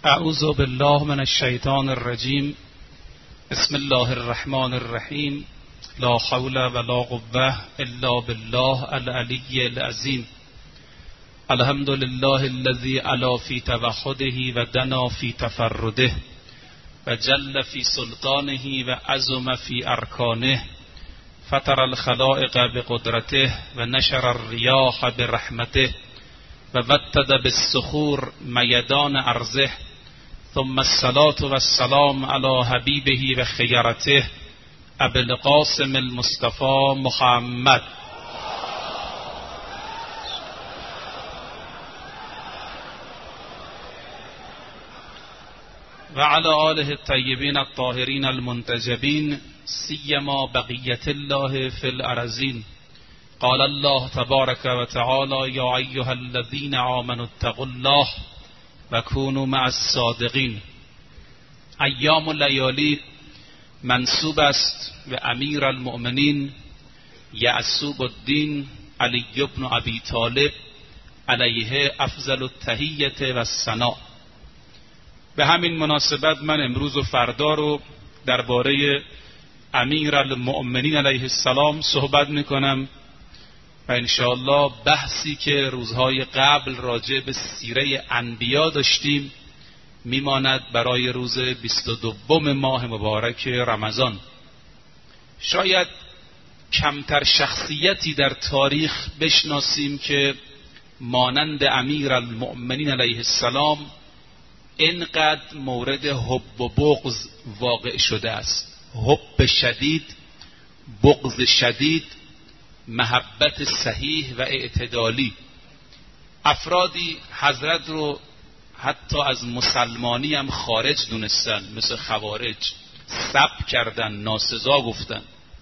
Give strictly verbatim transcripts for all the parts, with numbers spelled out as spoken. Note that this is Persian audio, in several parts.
اعوذ بالله من الشیطان الرجیم. بسم الله الرحمن الرحیم. لا حول ولا قوة الا بالله العلی العظیم. الحمد لله الذي علا في توحده و دنا في تفرده و جل في سلطانه و عظم في ارکانه. فطر الخلائق بقدرته و نشر الریاح برحمته و وطد بالصخور میدان ارضه. ثم الصلاة والسلام على حبیبه و خیرته ابی القاسم المصطفى محمد و علی آله الطیبین الطاهرین المنتجبین سیما بقیة الله فی الارضین. قال الله تبارک و تعالی یا ایها الذین آمنوا اتقوا الله و کونوا مع الصادقین. ایام و لیالی منسوب است به امیر المؤمنین یعصوب الدین علی بن ابی طالب علیه افضل التحیة و الثناء. به همین مناسبت من امروز و فردا رو درباره امیر المؤمنین علیه السلام صحبت میکنم و انشاءالله بحثی که روزهای قبل راجع به سیره انبیا داشتیم میماند برای روز بیست و دوم ماه مبارک رمضان. شاید کمتر شخصیتی در تاریخ بشناسیم که مانند امیر المؤمنین علیه السلام اینقدر مورد حب و بغض واقع شده است. حب شدید، بغض شدید، محبت صحیح و اعتدالی. افرادی حضرت رو حتی از مسلمانی هم خارج دونستن، مثل خوارج، سب کردن، ناسزا گفتن.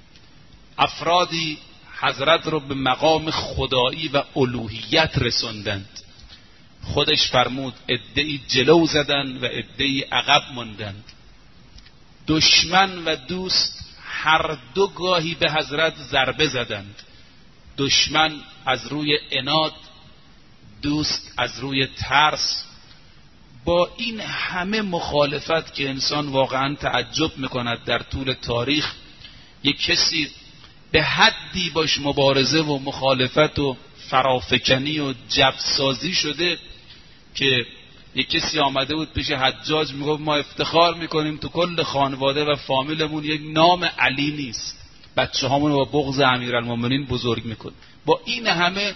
افرادی حضرت رو به مقام خدایی و الوهیت رسوندند. خودش فرمود عده‌ای جلو زدن و عده‌ای عقب ماندند. دشمن و دوست هر دو گاهی به حضرت ضربه زدند. دشمن از روی عناد، دوست از روی ترس. با این همه مخالفت که انسان واقعا تعجب میکند در طول تاریخ یک کسی به حدی باش مبارزه و مخالفت و فرافکنی و جفسازی شده که یک کسی آمده بود پیش حجاج میگفت ما افتخار میکنیم تو کل خانواده و فامیلمون یک نام علی نیست، بچه هامون با بغض امیرالمومنین بزرگ میکن. با این همه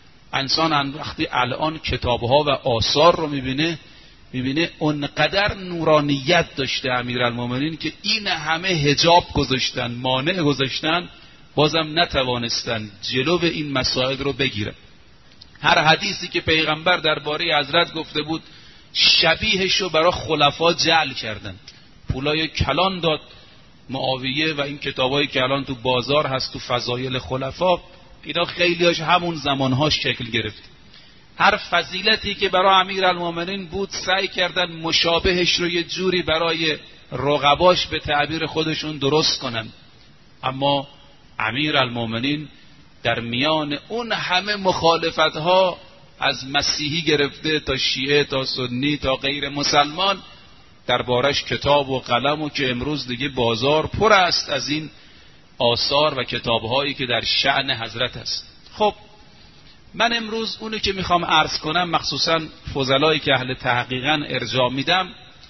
انسان وقتی الان کتابها و آثار رو میبینه میبینه اونقدر نورانیت داشته امیرالمومنین که این همه حجاب گذاشتن، مانع گذاشتن، بازم نتوانستن جلو به این مسائل رو بگیرن. هر حدیثی که پیغمبر درباره حضرت گفته بود شبیهش رو برای خلفا جعل کردن. پولای کلان داد معاویه و این کتابایی که الان تو بازار هست تو فضایل خلفا، اینا خیلیاش همون زمانهاش شکل گرفت. هر فضیلتی که برای امیرالمومنین بود سعی کردن مشابهش رو یه جوری برای رقباش به تعبیر خودشون درست کنن. اما امیرالمومنین در میان اون همه مخالفتها از مسیحی گرفته تا شیعه تا سنی تا غیر مسلمان دربارش کتاب و قلم و که امروز دیگه بازار پر است از این آثار و کتابهایی که در شأن حضرت است. خب من امروز اونی که میخوام عرض کنم مخصوصا فضلایی که اهل تحقیقاً ارجاع میدم،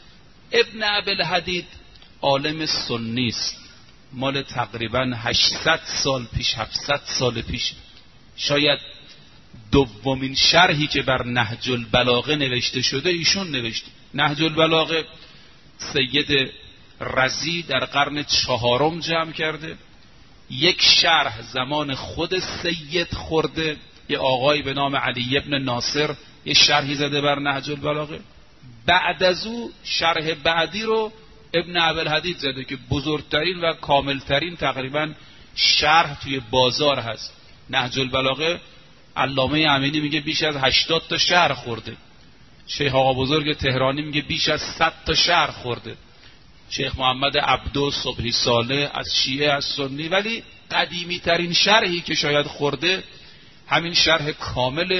ابن ابوالحدید عالم سنی است، مال تقریباً هشتصد سال پیش، هفتصد سال پیش. شاید دومین شرحی که بر نهج البلاغه نوشته شده ایشون نوشته. نهج البلاغه سید رضی در قرن چهارم جمع کرده. یک شرح زمان خود سید خورده، یه آقای به نام علی ابن ناصر یه شرحی زده بر نهج البلاغه. بعد از او شرح بعدی رو ابن ابوالحدید زده که بزرگترین و کاملترین تقریبا شرح توی بازار هست. نهج البلاغه علامه امینی میگه بیش از هشتاد تا شرح خورده. شیخ آقا بزرگ تهرانی میگه بیش از صد تا شرح خورده. شیخ محمد عبدو صبحی صالح از شیعه از سنی. ولی قدیمی ترین شرحی که شاید خورده همین شرح کامل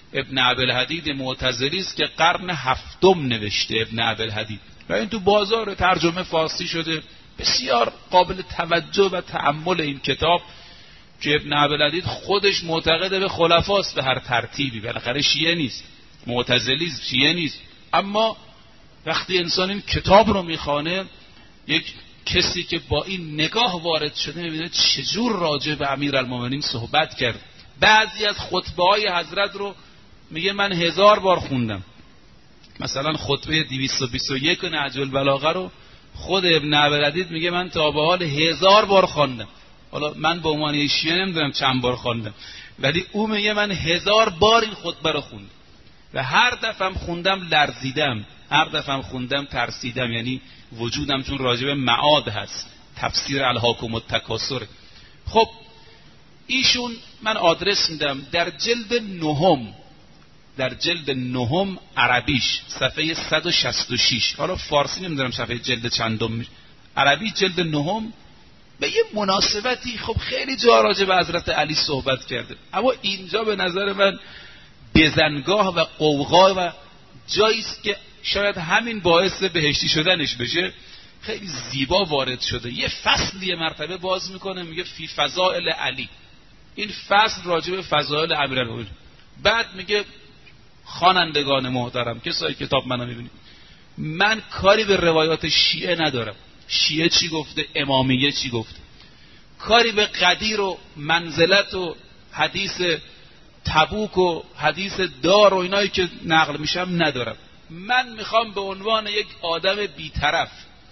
ابن ابوالحدید معتزلی است که قرن هفتم نوشته ابن ابوالحدید و این تو بازار ترجمه فارسی شده. بسیار قابل توجه و تأمل این کتاب که ابن ابوالحدید خودش معتقد به خلفاست به هر ترتیبی، بالاخره شیعه نیست، معتزلی شیعه نیست، اما وقتی انسان این کتاب رو میخوانه، یک کسی که با این نگاه وارد شده میبینه چجور راجع به امیرالمومنین صحبت کرد. بعضی از خطبه های حضرت رو میگه من هزار بار خوندم، مثلا خطبه دویست و بیست و یک نهج البلاغه رو خود ابن ابوالحدید میگه من تا به حال هزار بار خواندم. حالا من به عنوان شیعه نمیدونم چند بار خواندم، ولی او میگه من هزار بار این خطبه رو خوندم و هر دفعه خوندم لرزیدم، هر دفعه خوندم ترسیدم، یعنی وجودم چون راجع به معاد هست، تفسیر الهاکم التکاثر. خب ایشون من آدرس میدم در جلد نهم، در جلد نهم عربیش صفحه صد و شصت و شش، حالا فارسی نمیدونم صفحه جلد چندم، عربی جلد نهم، به یه مناسبتی خب خیلی جا راجع به حضرت علی صحبت کرده، اما اینجا به نظر من بزنگاه و قوقا و جاییست که شاید همین باعث بهشتی شدنش بشه. خیلی زیبا وارد شده، یه فصل یه مرتبه باز میکنه میگه فی فضائل علی، این فصل راجع به فضائل امیرالمومنین. بعد میگه خوانندگان محترم، کسایی کتاب منو میبینید، من کاری به روایات شیعه ندارم، شیعه چی گفته، امامیه چی گفته، کاری به قدیر و منزلت و حدیث تبوک و حدیث دار و اینایی که نقل میشم ندارم. من میخوام به عنوان یک آدم بیطرف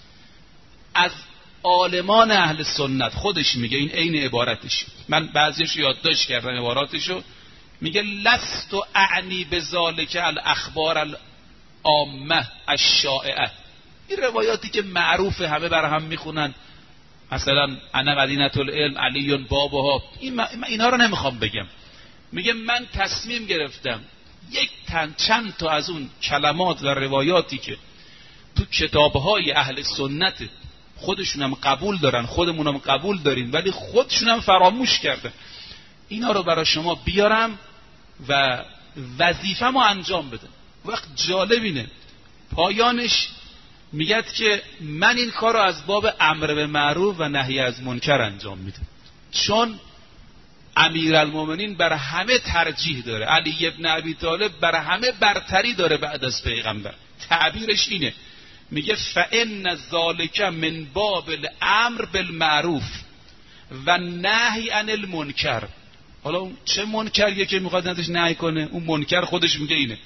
از عالمان اهل سنت، خودش میگه این عین عبارتش، من بعضیش یادداشت کردم عباراتشو، میگه لست اعنی بذالک الاخبار العامه الشائعه، این روایاتی که معروف همه بر هم میخونن، مثلا انا مدینه العلم علی بابها، این اینا رو نمیخوام بگم. میگه من تصمیم گرفتم یک تن چند تا از اون کلمات و روایاتی که تو کتابهای اهل سنت خودشونم قبول دارن، خودمونم قبول داریم، ولی خودشونم فراموش کردن، اینا رو برای شما بیارم و وظیفه‌مو انجام بدم. وقت جالب اینه پایانش میگه که من این کار رو از باب امر به معروف و نهی از منکر انجام میدم، چون امیرالمومنین بر همه ترجیح داره، علی ابن ابی طالب بر همه برتری داره بعد از پیغمبر. تعبیرش اینه، میگه فإن ذالک من باب الامر بالمعروف و نهی عن المنکر. حالا اون چه منکریه که میخواد ازش نهی کنه؟ اون منکر خودش میگه اینه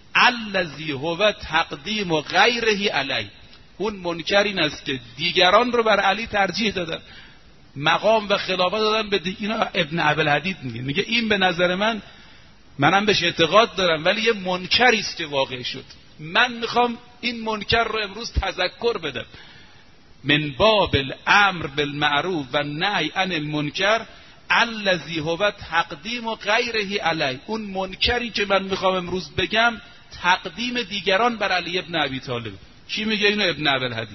الذی هو تقدیم و غیره علی، اون منکر این است که دیگران رو بر علی ترجیح دادن، مقام و خلافت دادن به دی... اینا ابن ابوالحدید میگه، میگه این به نظر من، منم بهش اعتقاد دارم، ولی یه منکری است که واقع شد، من میخوام این منکر رو امروز تذکر بدم. من باب الامر بالمعروف و نهی عن المنکر الذی هو تقدیم و غیره علی، اون منکری که من میخوام امروز بگم تقدیم دیگران بر علی ابن ابی طالب. کی میگه اینو؟ ابن ابوالحدید.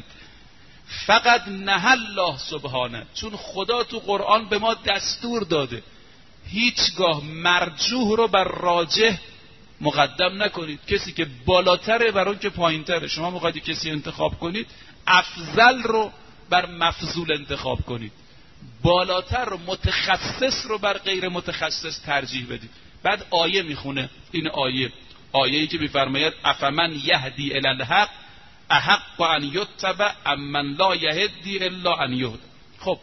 فقط نه الله سبحانه، چون خدا تو قرآن به ما دستور داده هیچگاه مرجوح رو بر راجح مقدم نکنید، کسی که بالاتره بر اون که پایینتره. شما میخواید کسی انتخاب کنید، افضل رو بر مفضول انتخاب کنید، بالاتر رو، متخصص رو بر غیر متخصص ترجیح بدید. بعد آیه میخونه، این آیه آیه‌ای که میفرماید افمن یهدی الی الحق احق ان یتبع امن لا یهدی الا ان یهدی. خب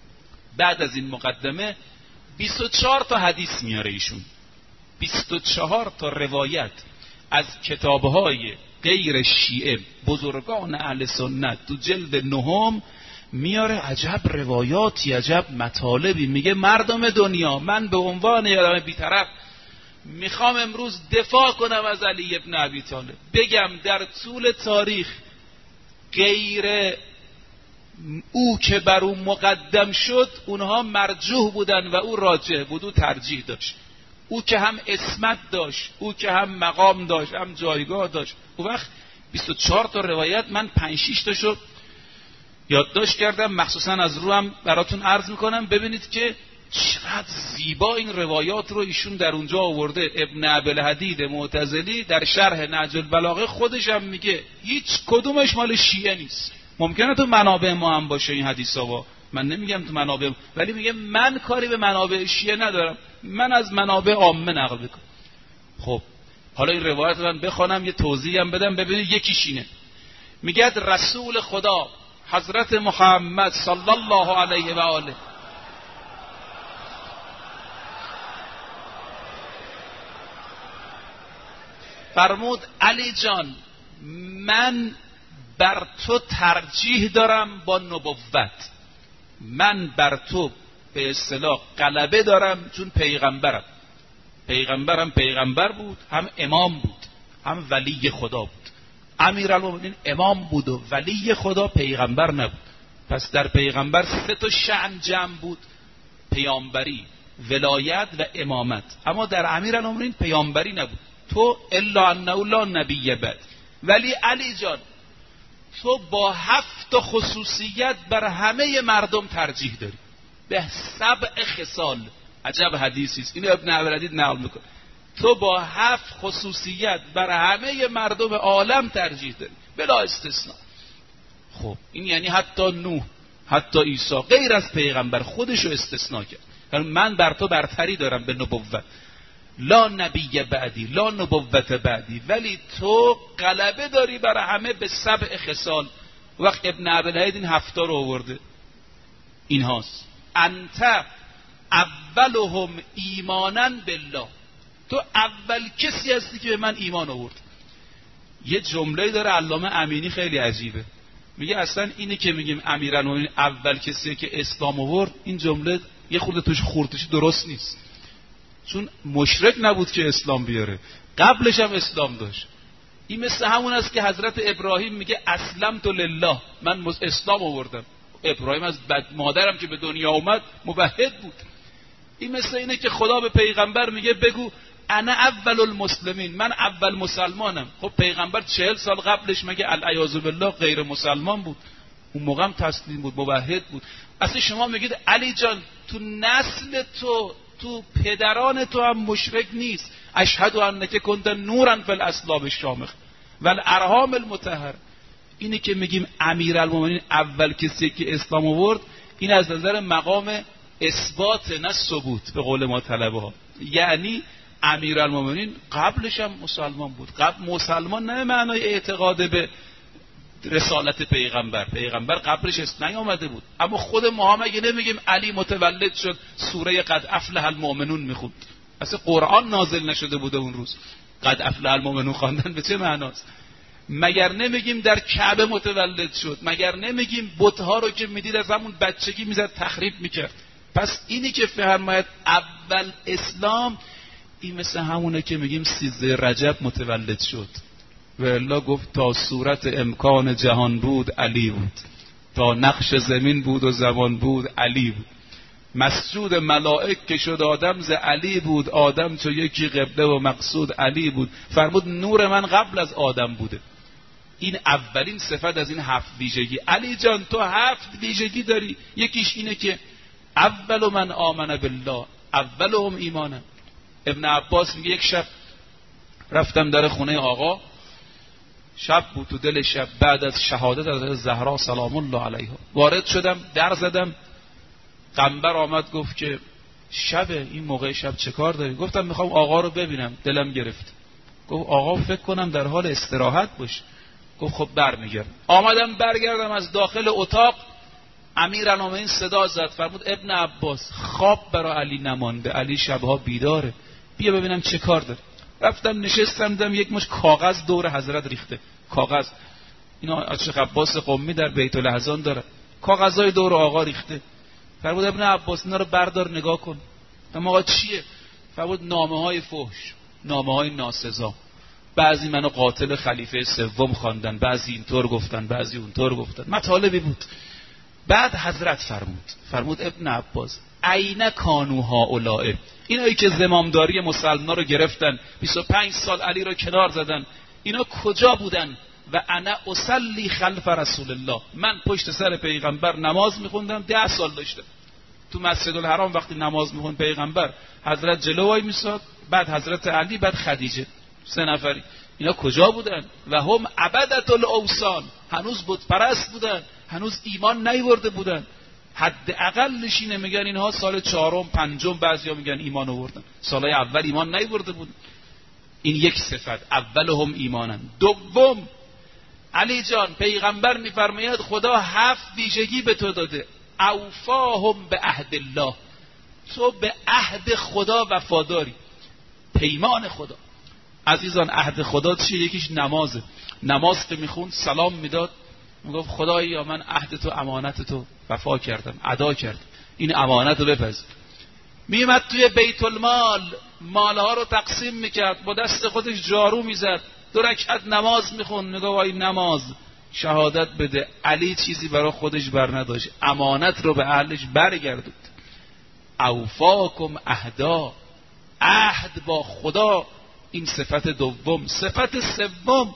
بعد از این مقدمه بیست و چهار تا حدیث میاره ایشون، بیست و چهار تا روایت از کتابهای غیر شیعه بزرگان اهل سنت تو جلد نهم میاره. عجب روایاتی، عجب مطالبی. میگه مردم دنیا، من به عنوان یه آدم بی‌طرف میخوام امروز دفاع کنم از علی ابن ابی طالب، بگم در طول تاریخ غیر او که بر او مقدم شد اونها مرجوح بودن و او راجح بود، او ترجیح داشت، او که هم اسمت داشت، او که هم مقام داشت، هم جایگاه داشت. اون وقت بیست و چهار تا روایت، من پنج شش تاشو یادداشت کردم، مخصوصا از رو هم براتون عرض میکنم، ببینید که چقدر زیبا این روایات رو ایشون در اونجا آورده. ابن ابوالحدید معتزلی در شرح نهج البلاغه خودش هم میگه هیچ کدومش مال شیعه نیست. ممکنه تو منابع ما هم باشه این حدیثا ها، من نمیگم تو منابع، ولی میگه من کاری به منابع شیعه ندارم، من از منابع عامه نقل میکنم. خب حالا این روایت رو من بخوانم یه توضیح هم بدم ببینید. یکیش اینه، میگه رسول خدا حضرت محمد صلی الله علیه و آله فرمود علی جان من بر تو ترجیح دارم با نبوت، من بر تو به اصطلاح غلبه دارم چون پیغمبرم. پیغمبرم پیغمبر بود، هم امام بود، هم ولی خدا بود. امیرالمومنین امام بود و ولی خدا، پیغمبر نبود. پس در پیغمبر سه تا شأن جمع بود، پیامبری، ولایت و امامت. اما در امیرالمومنین پیامبری نبود. تو الا انه لا نبی بعد. ولی علی جان تو با هفت خصوصیت بر همه مردم ترجیح داری، به سبع خصال. عجب حدیثی است، اینو ابن ابوالحدید نقل میکنه. تو با هفت خصوصیت بر همه مردم عالم ترجیح داری بلا استثناء. خب این یعنی حتی نوح، حتی عیسی غیر از پیغمبر خودشو استثناء کرد. من بر تو برتری دارم به نبوت، لا نبی بعدی، لا نبوت بعدی، ولی تو غلبه داری بر همه به سبع خصال. وقت ابن ابوالحدید این هفتا رو آورده، این هاست: انت اولهم ایمانا بالله، تو اول کسی هستی که به من ایمان آورد. یه جمله داره علامه امینی خیلی عجیبه، میگه اصلا اینی که میگیم امیرالمومنین اول کسیه که اسلام آورد، این جمله یه خورده توش خورتش درست نیست، چون مشرک نبود که اسلام بیاره، قبلش هم اسلام داشت. این مثل همون است که حضرت ابراهیم میگه اسلمت لله، من اسلام آوردم. ابراهیم از بد مادرم که به دنیا اومد موحد بود. این مثل اینه که خدا به پیغمبر میگه بگو انا اول المسلمین، من اول مسلمانم. خب پیغمبر چهل سال قبلش مگه العیاذ بالله غیر مسلمان بود؟ اون موقع هم تسلیم بود، موحد بود. اصلا شما میگید علی جان تو نسل تو، تو پدران تو هم مشرک نیست. اشهد انک کنت نورا فی الاصلاب الشامخ و الارحام المطهر. اینی که میگیم امیرالمومنین اول کسی که اسلام آورد، این از نظر مقام اثبات نه ثبوت به قول ما طلبه ها. یعنی امیرالمومنین قبلش هم مسلمان بود. قبل مسلمان نه معنای اعتقاد به رسالت پیغمبر، پیغمبر قبلش است نیامده بود. اما خود ما هم اگه نمیگیم علی متولد شد سوره قد افلح المؤمنون میخوند، اصلا قرآن نازل نشده بوده اون روز، قد افلح المؤمنون خواندن به چه معناست؟ مگر نمیگیم در کعبه متولد شد؟ مگر نمیگیم بت‌ها رو که میدید از همون بچگی میزد تخریب میکرد؟ پس اینی که فرماید اول اسلام، این مثل همونه که میگیم سیزده رجب متولد شد. و الله گفت تا صورت امکان جهان بود علی بود، تا نقش زمین بود و زمان بود علی بود، مسجود ملائک که شد آدم ز علی بود، آدم چو یکی قبله و مقصود علی بود. فرمود نور من قبل از آدم بوده. این اولین صفت از این هفت ویژگی. علی جان تو هفت ویژگی داری. یکیش اینه که اول من آمن بالله، اولهم ایمانم. ابن عباس میگه یک شب رفتم در خونه آقا، شب بود، تو دل شب بعد از شهادت از زهرا سلام الله علیها وارد شدم، در زدم. قنبر آمد گفت که شب این موقع شب چه کار داری؟ گفتم میخوام آقا رو ببینم، دلم گرفت. گفت آقا فکر کنم در حال استراحت باشه. گفت خب برمیگردم. آمدم برگردم از داخل اتاق، امیرالمومنین صدا زد، فرمود ابن عباس خواب برای علی نمانده، علی شبها بیداره، بیا ببینم چه کار داره. رفتم نشستم، دیدم یک مش کاغذ دور حضرت ریخته. کاغذ اینا شیخ عباس قمی در بیت الاحزان داره، کاغذای دور آقا ریخته. فرمود ابن عباس اینا رو بردار نگاه کن. اما آقا چیه؟ فرمود نامه های فحش، نامه های ناسزا. بعضی منو قاتل خلیفه سوم خواندن، بعضی اینطور گفتن، بعضی اونطور گفتن، مطالبی بود. بعد حضرت فرمود فرمود ابن عباس عین کانوها اولائه، اینایی که زمامداری مسلمان‌ها رو گرفتن، بیست و پنج سال علی رو کنار زدن، اینا کجا بودن؟ و انا اصلی خلف رسول الله، من پشت سر پیغمبر نماز میخوندم، ده سال داشتم. تو مسجد الحرام وقتی نماز میخون پیغمبر، حضرت جلو وای میساد، بعد حضرت علی، بعد خدیجه، سه نفری. اینا کجا بودن؟ و هم عبدت الاوثان، هنوز بت پرست بودن، هنوز ایمان نیورده بودن. حداقلش اینه، میگن اینها سال چهارم پنجم، بعضیا میگن ایمان آوردن، سالهای اول ایمان نیورده بودن. این یک صفت، اولهم ایمانن. دوم، علی جان پیغمبر میفرماید خدا هفت ویژگی به تو داده، اوفاهم به عهد الله، تو به عهد خدا وفاداری، پیمان خدا. عزیزان عهد خدا چیه؟ یکیش نمازه. نماز که میخوند سلام میداد، میگفت خدایا من عهد تو امانت تو وفا کردم، ادا کردم، این امانت رو بپذیر. میمد توی بیت المال مالها رو تقسیم میکرد، با دست خودش جارو میزد، دو رکعت نماز میخوند، میگه وای نماز شهادت بده علی چیزی برای خودش بر نداشت، امانت رو به اهلش برگردوند. اوفاکم عهدا، عهد با خدا، این صفت دوم. صفت سوم،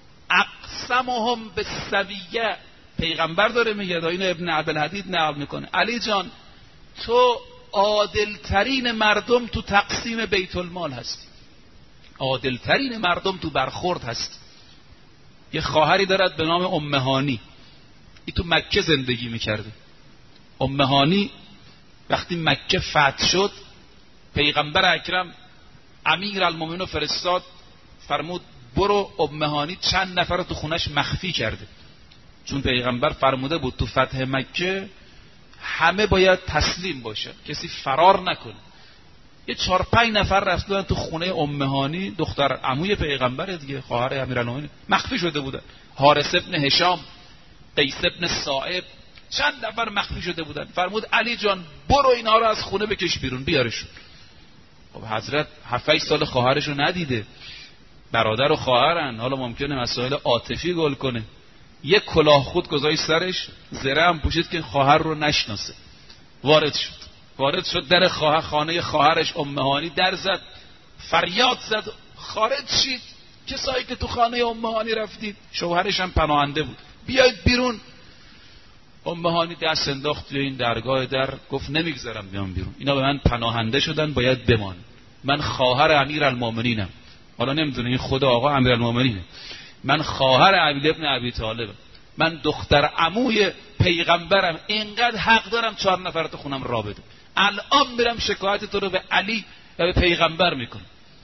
اقسمهم بالسویه، پیغمبر داره میگه، اینو ابن عبدالحدید نقل میکنه، علی جان تو عادلترین مردم تو تقسیم بیت المال هستی، عادلترین مردم تو برخورد هست. یه خواهری دارد به نام ام هانی، این تو مکه زندگی میکرده. ام هانی وقتی مکه فتح شد، پیغمبر اکرم امیر المومنین فرستاد، فرمود برو ام هانی چند نفر رو تو خونش مخفی کرده، چون پیغمبر فرموده بود تو فتح مکه همه باید تسلیم باشه، کسی فرار نکنه. یه چهار پنج نفر رفتن تو خونه ام هانی، دختر عموی پیغمبره دیگه، خواهر امیرالمومنین، مخفی شده بودن. حارث ابن هشام، قیس ابن صائب، چند نفر مخفی شده بودن. فرمود علی جان برو اینا رو از خونه بکش بیرون، بیارشون. خب حضرت هفت سال خواهرشو ندیده، برادر و خواهرن، حالا ممکنه مسائل عاطفی گل کنه، یک کلاه خود گذاشت سرش، زره هم پوشید که خواهر رو نشناسه. وارد شد وارد شد در خواهر خانه خواهرش ام هانی، در زد، فریاد زد خارج شید، کسایی که تو خانه ام هانی رفتید. شوهرش هم پناهنده بود، بیاید بیرون. ام هانی دست انداخت توی این درگاه در، گفت نمیگذارم بیام بیرون، اینا به من پناهنده شدن، باید بمان، من خواهر امیرالمومنینم. حالا نمیدونه این خود آقا امیرالمومنینه، من خواهر علی ابن ابی طالب، من دختر عموی پیغمبرم، اینقدر حق دارم چهار نفر تو خونم را بده، الان میرم شکایت تو رو به علی و به پیغمبر میکنم.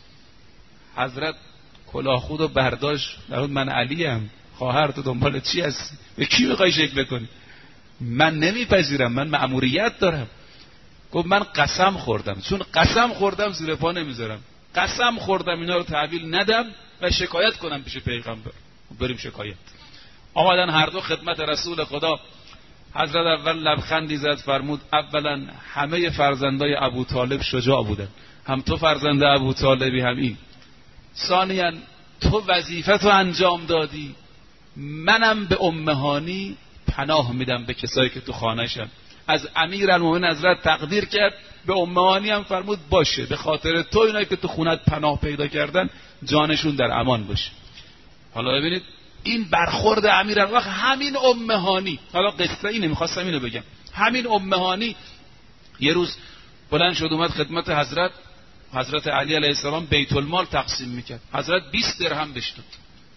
حضرت کلاه خودو برداشت، درود من علیم، خواهر تو دنبال چی هستی؟ به کی میخوای شک بکنی؟ من نمیپذیرم، من مأموریت دارم. گفت من قسم خوردم، چون قسم خوردم زیر پا نمیذارم، قسم خوردم اینا رو تحویل ندم و شکایت کنم پیش پیغمبر. بریم شکایت. آمدن هر دو خدمت رسول خدا. حضرت اول لبخندی زد، فرمود اولا همه فرزندای ابو طالب شجاع بودن، هم تو فرزند ابو طالبی هم این. ثانیاً تو وظیفت رو انجام دادی، منم به ام هانی پناه میدم به کسایی که تو خانه‌شن. از امیرالمومنین حضرت تقدیر کرد، به ام هانی هم فرمود باشه، به خاطر تو اینایی که تو خونت پناه پیدا کردن جانشون در امان باشه. حالا ببینید این برخورد امیرالمومنین، همین ام هانی، حالا قصه اینه، میخواستم اینو بگم، همین ام هانی یه روز بلند شد اومد خدمت حضرت، حضرت علی علیه السلام بیت المال تقسیم میکرد، حضرت بیست درهم بهش داد.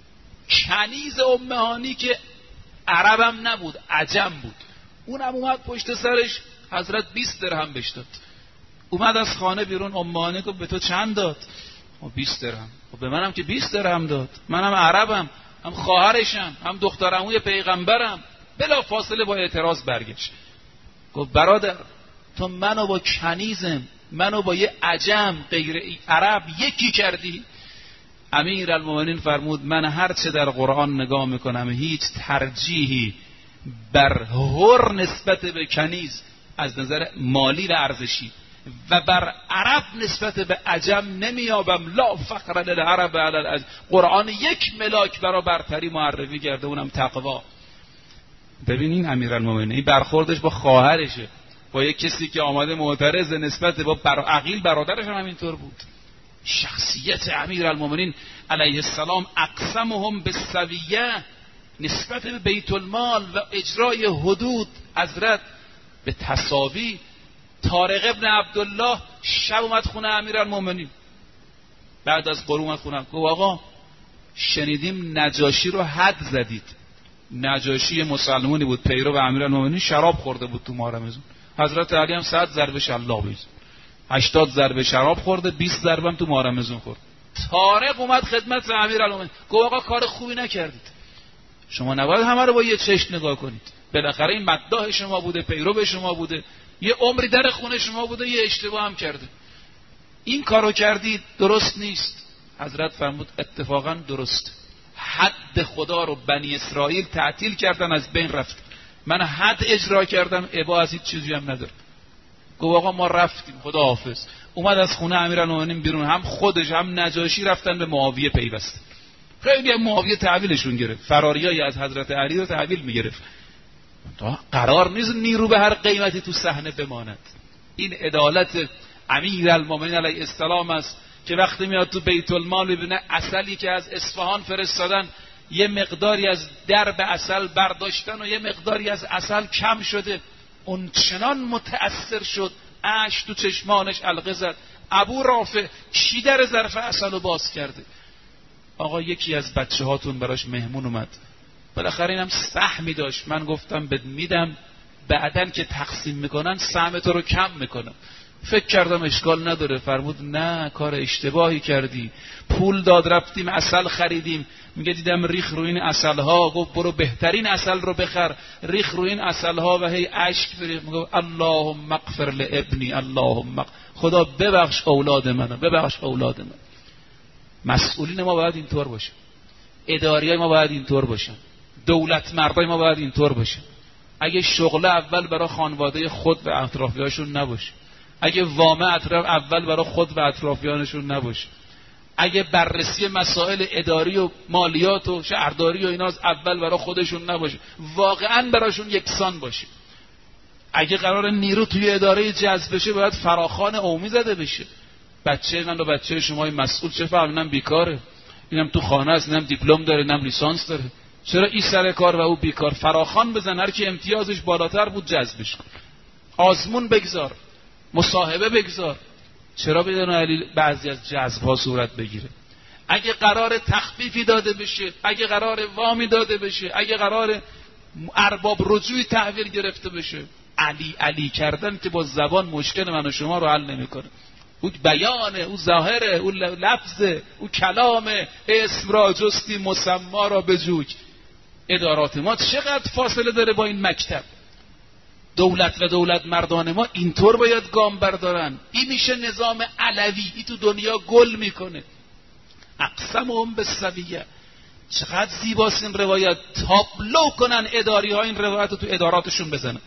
کنیز ام هانی که عربم نبود، عجم بود، اونم اومد پشت سرش، حضرت بیست درهم بهش داد. اومد از خانه بیرون، ام هانی گفت به تو چند داد؟ بیست درهم. خب به منم که بیست درهم داد، منم عربم، هم خواهرشم، هم دخترعموی پیغمبرم. بلا فاصله با اعتراض برگشت، گفت برادر تو منو با کنیزم، منو با یه عجم غیر عرب یکی کردی. امیرالمومنین فرمود من هر چه در قرآن نگاه میکنم هیچ ترجیحی بر هر نسبت به کنیز از نظر مالی و ارزشی و بر عرب نسبت به عجم نمیابم. لا فخر للعرب علی العجم. قرآن یک ملاک برای برتری معرفی کرده، اونم تقوا. ببینین امیرالمومنین این برخوردش با خواهرشه، با یک کسی که آماده معترض نسبت با بر عقیل برادرش هم همینطور بود. شخصیت امیرالمومنین علیه السلام اقسمهم بالسویه، نسبت به بیت المال و اجرای حدود حضرت به تساوی طارق ابن عبدالله شب اومد خونه امیرالمومنین، بعد از قرون اومد خونه، گفت آقا شنیدیم نجاشی رو حد زدید. نجاشی مسلمانی بود، پیرو امیرالمومنین، شراب خورده بود تو ماه رمضان. حضرت علی هم صد ضربه شلاق بیز، هشتاد ضربه شراب خورده، بیست ضربه هم تو ماه رمضان خورد. طارق اومد خدمت امیرالمومنین، گفت آقا کار خوبی نکردید، شما نباید همه رو با یه چشم نگاه کنید، بالاخره این مداح شما بوده، پیرو به شما بوده، یه عمری در خونه شما بوده، یه اشتباه هم کرده، این کارو کردید، درست نیست. حضرت فرمود اتفاقا درست، حد خدا رو بنی اسرائیل تعطیل کردن، از بین رفت، من حد اجرا کردم، ابا از هیچ چیزی هم نداره. گفت آقا ما رفتیم، خدا حافظ. اومد از خونه امیرالمومنین بیرون، هم خودش هم نجاشی رفتن به معاویه پیوسته. خیلی هم معاویه تحویلشون گرفت، فراریای از حضرت علی رو تحویل میگرفت. قرار نیست نیرو به هر قیمتی تو صحنه بماند. این عدالت امیرالمومنین علیه السلام است که وقتی میاد تو بیت المال ببینه عسلی که از اصفهان فرستادن، یه مقداری از درب عسل برداشتن و یه مقداری از عسل کم شده، اون چنان متأثر شد، اشک تو چشمانش حلقه زد. ابو رافع کی در ظرف عسل رو باز کرده؟ آقا یکی از بچه هاتون براش مهمون اومد، بالاخره اینم سهمی داشت، من گفتم بد میدم، بعدن که تقسیم میکنن سهم تو رو کم میکنم. فکر کردم اشکال نداره. فرمود نه، کار اشتباهی کردی، پول داد رفتیم عسل خریدیم، میگه دیدم ریخ رو این عسل ها. گفت برو بهترین عسل رو بخر، ریخ رو این عسل ها و هی اشک فریخت. میگه اللهم اغفر لابنی، اللهم اغفر. خدا ببخش اولاد منو، ببخش اولاد من. مسئولین ما باید اینطور باشه، اداریای ما باید اینطور باشن، دولت مردای ما باید اینطور باشن. اگه شغله اول برای خانواده خود و اطرافیانشون نباشه، اگه وامه اطراف اول برای خود و اطرافیانشون نباشه، اگه بررسی مسائل اداری و مالیات و شهرداری و اینا اول برای خودشون نباشه، واقعا براشون یکسان باشه. اگه قرار نیرو توی اداره جذب بشه، باید فراخوان عمومی زده بشه. بچه من و بچه شما مسئول چه فهمیدن بیکاره، اینم تو خانه است، اینم دیپلم داره، اینم لیسانس داره، چرا این سر کار و او بیکار؟ فراخوان بزن، هر کی امتیازش بالاتر بود جذبش کن، آزمون بگذار، مصاحبه بگذار. چرا بدون دلیل بعضی از جذب‌ها صورت بگیره؟ اگه قرار تخفیفی داده بشه، اگه قرار وامی داده بشه، اگه قرار ارباب رجوعی تحویل گرفته بشه، علی علی کردن که با زبان مشکل من و شما رو حل نمیکنه. او بیانه، او ظاهره، او لفظه، او کلامه، اسم را جستی مسما را بجوی. ادارات ما چقدر فاصله داره با این مکتب. دولت و دولت مردان ما اینطور باید گام بردارن. این میشه نظام علوی، این تو دنیا گل میکنه. اقسمهم بالسویه. چقدر زیباست این روایت، تابلو کنن اداری ها این روایت رو تو اداراتشون بزنن.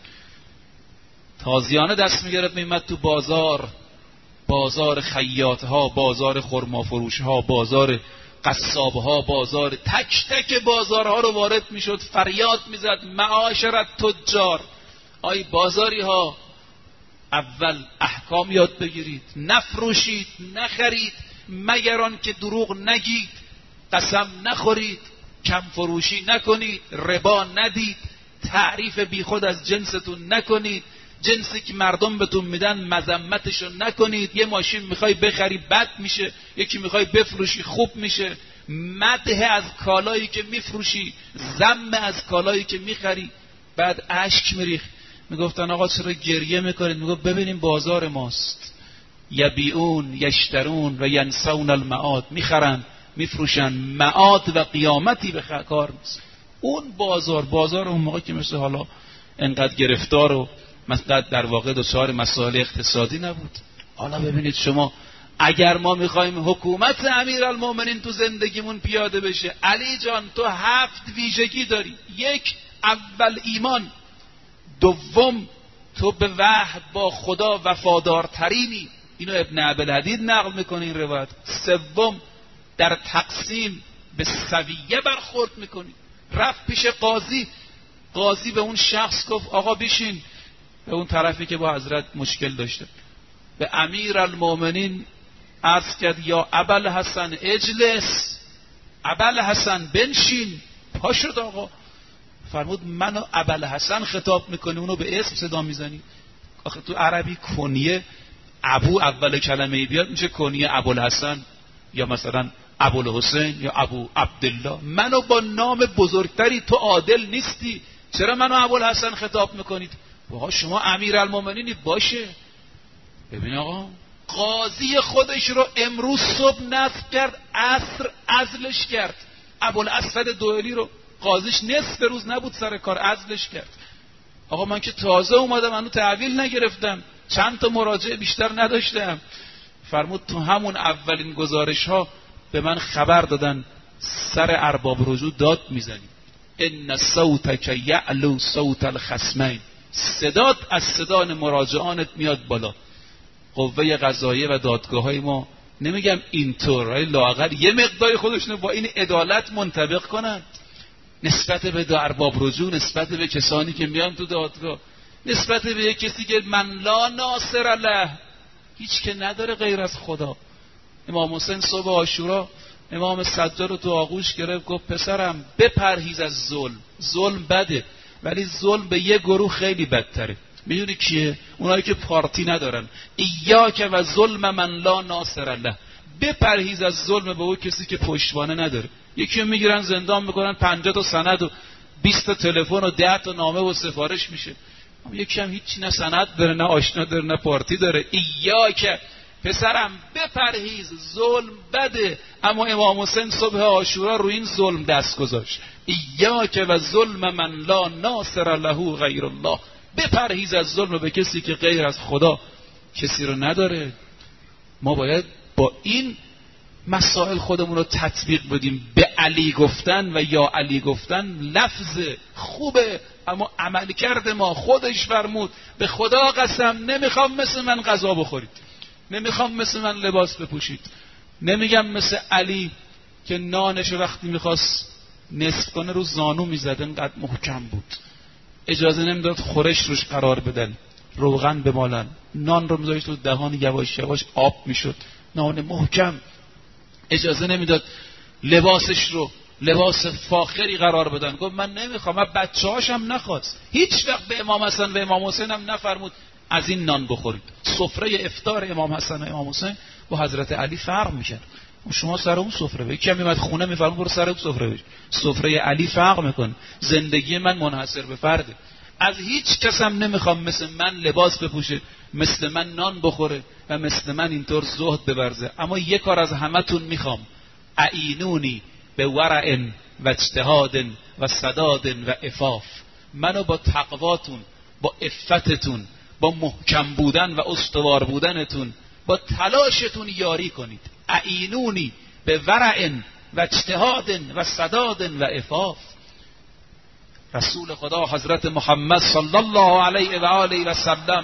تازیانه دست میگرفت میمد تو بازار، بازار خیاط ها، بازار خرما فروش ها، بازار قصاب ها، بازار تک تک بازارها رو وارد میشد، فریاد میزد معاشرت تجار، آی بازاری ها، اول احکام یاد بگیرید، نفروشید، نخرید مگر آن که دروغ نگید، قسم نخورید، کم فروشی نکنید، ربا ندید، تعریف بیخود از جنستون نکنید، جنسی که مردم بهتون میدن مذمتشو نکنید. یه ماشین میخوای بخری بد میشه، یکی میخوای بفروشی خوب میشه. مدح از کالایی که میفروشی، ذم از کالایی که میخری. بعد اشک میریخت، میگفتن آقا چرا گریه میکنید؟ میگفت ببینیم بازار ماست، یبیعون یشترون و ینسون المعاد، میخرن میفروشن، معاد و قیامتی به کار نیست. اون بازار بازار اون موقع که مثل حالا انقدر گرفتار و مثلا در واقع دچار مسائل اقتصادی نبود. حالا ببینید شما، اگر ما میخوایم حکومت امیرالمومنین تو زندگیمون پیاده بشه، علی جان تو هفت ویژگی داری. یک، اول ایمان. دوم، تو به وحی با خدا وفادارترینی، اینو ابن عبدالحدید نقل میکنه این روایت. سوم، در تقسیم به سویه برخورد میکنی. رفت پیش قاضی، قاضی به اون شخص گفت آقا بشین، به اون طرفی که با حضرت مشکل داشته، به امیرالمومنین عرض کرد یا ابوالحسن اجلس، ابوالحسن بنشین. پا شد آقا، فرمود منو ابوالحسن خطاب میکنی، اونو به اسم صدا میزنی؟ آخه تو عربی کنیه ابو اول کلمه بیاد میشه کنیه ابوالحسن یا مثلا ابوالحسین یا ابو عبدالله. منو با نام بزرگتری تو عادل نیستی، چرا منو ابوالحسن خطاب میکنید؟ آقا شما امیرالمومنینی. باشه. ببین آقا قاضی خودش رو امروز صبح نصب کرد، عصر عزلش کرد. ابوالاسود دوئلی رو قاضیش نصف روز نبود سر کار، عزلش کرد. آقا من که تازه اومدم، منو تحویل نگرفتم، چند تا مراجعه بیشتر نداشتم. فرمود تو همون اولین گزارش ها به من خبر دادن سر ارباب رجوع داد میزنی، ان صوتک یعلو صوت الخصمین، صدات از صدای مراجعانت میاد بالا. قوه قضاییه و دادگاه های ما نمیگم اینطور، ولی لااقل یه مقداری خودشونو با این عدالت منطبق کنن نسبت به ارباب رجوع، نسبت به کسانی که میان تو دادگاه، نسبت به کسی که من لا ناصر له، هیچ که نداره غیر از خدا. امام حسین صبح عاشورا امام سجاد رو تو آغوش گرفت، گفت پسرم بپرهیز از ظلم. ظلم بده، ولی ظلم به یه گروه خیلی بدتره. میدونی کیه؟ اونایی که پارتی ندارن. ایاک و ظلم من لا ناصر له، بپرهیز از ظلم به اون کسی که پشتوانه نداره. یکی رو میگیرن زندان میکنن، پنجاه تا سند و بیست تا تلفن و ده تا نامه و سفارش میشه. یکی هم هیچی، نه سند داره، نه آشنا داره، نه پارتی داره. ایاک پسرم بپرهیز، ظلم بده. اما امام حسین صبح عاشورا رو این ظلم دست گذاشت. ایاک و ظلم من لا ناصر له غیر الله، بپرهیز از ظلم به کسی که غیر از خدا کسی رو نداره. ما باید با این مسائل خودمون رو تطبیق بدیم. به علی گفتن و یا علی گفتن لفظ خوبه، اما عمل کرده ما خودش فرمود به خدا قسم نمیخوام مثل من غذا بخورید، نمیخوام مثل من لباس بپوشید. نمیگم مثل علی که نانش وقتی میخواست نصف کنه رو زانو میزد، انقدر محکم بود، اجازه نمیداد خورش روش قرار بدن، روغن بمالن، نان رو میذاشت تو دهان، یواش یواش آب میشد، نان محکم. اجازه نمیداد لباسش رو لباس فاخری قرار بدن. گفت من نمیخوام. من بچه‌هاشم نخواست. هیچ وقت به امام حسن و امام حسین هم نفرمود از این نان بخورید. سفره افطار امام حسن و امام حسین با حضرت علی فرق میکرد. شما سر اون سفره بگی، یکی میاد خونه میفرمود برو سر اون سفره بگی. سفره علی فرق میکنه. زندگی من منحصر به فرده. از هیچ کس هم نمیخوام مثل من لباس بپوشه، مثل من نان بخوره و مثل من اینطور زهد ببرزه. اما یه کار از همتون میخوام، اعینونی به ورع و اجتهاد و سداد و عفاف. منو با تقواتون، با عفتتون، با محکم بودن و استوار بودنتون، با تلاشتون یاری کنید. اعینونی به ورع و اجتهاد و سداد و عفاف. رسول خدا حضرت محمد صلی الله علیه و آله و سلم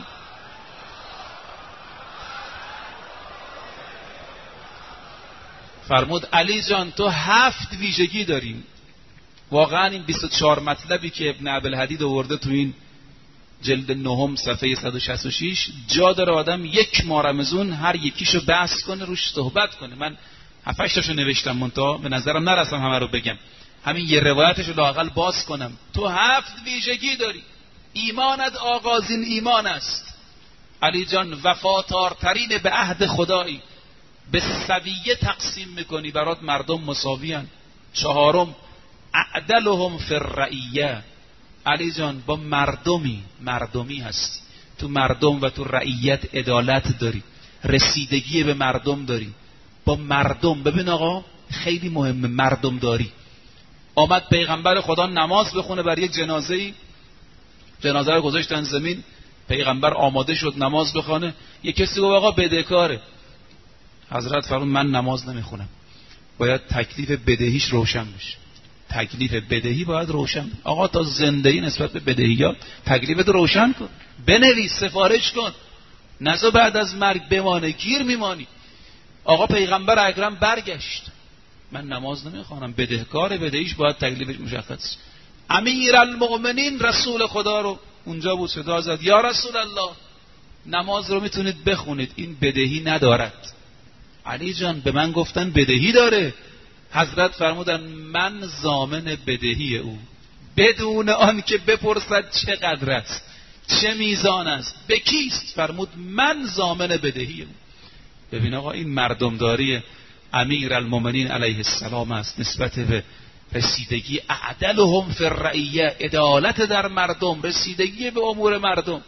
فرمود علی جان تو هفت ویژگی داریم. واقعا این بیست و چهار مطلبی که ابن ابوالحدید آورده تو این جلد نهم صفحه صد و شصت و شش جا داره آدم یک ماه رمضان هر یکیشو بحث کنه، روش صحبت کنه. من هفت هشت تاشو نوشتم، منتها به نظرم نرسم همه رو بگم. همین یه روایتشو لااقل باز کنم. تو هفت ویژگی داری. ایمانت آغازین ایمان است. علی جان وفاتارترین به عهد خدایی، به سویه تقسیم میکنی، برات مردم مساویان. چهارم اعدلهم فی الرعیه. علی جان با مردمی مردمی هستی، تو مردم و تو رعیت عدالت داری، رسیدگی به مردم داری، با مردم. ببین آقا خیلی مهمه مردم داری. آمد پیغمبر خدا نماز بخونه بر یک جنازه‌ای، جنازه رو گذاشتن زمین، پیغمبر آماده شد نماز بخونه، یک کسی گفت آقا بدهکاره. حضرت فرمود من نماز نمیخونم. باید تکلیف بدهیش روشن بشه. تکلیف بدهی باید روشن. آقا تا زندگی نسبت به بدهیات تکلیفت روشن کن، بنویس، سفارش کن، نزا بعد از مرگ بمانه، گیر میمانی. آقا پیغمبر اکرم برگشت، من نماز نمیخوانم، بدهکار، بدهیش باید تکلیفش مشخص. امیرالمؤمنین رسول خدا رو اونجا بود صدا زد یا رسول الله نماز رو میتونید بخونید، این بدهی ندارد. علی جان به من گفتن بدهی داره. حضرت فرمودن من ضامن بدهی او بدون آن که بپرسد چقدر است. چه میزان است؟ به کیست؟ فرمود من ضامن بدهیم. ببین آقا این مردمداری امیرالمومنین علیه السلام است نسبت به رسیدگی اعدلهم فی الرعیه، عدالت در مردم، رسیدگی به امور مردم.